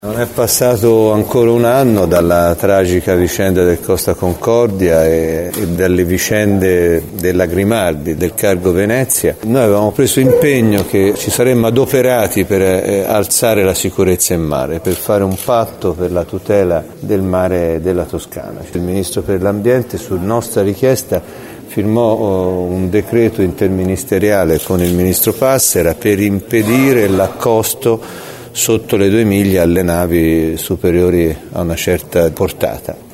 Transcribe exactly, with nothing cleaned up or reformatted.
Non è passato ancora un anno dalla tragica vicenda del Costa Concordia e, e dalle vicende della Grimaldi, del Cargo Venezia. Noi avevamo preso impegno che ci saremmo adoperati per eh, alzare la sicurezza in mare, per fare un patto per la tutela del mare della Toscana. Il Ministro per l'Ambiente, su nostra richiesta, firmò un decreto interministeriale con il Ministro Passera per impedire l'accosto sotto le due miglia alle navi superiori a una certa portata.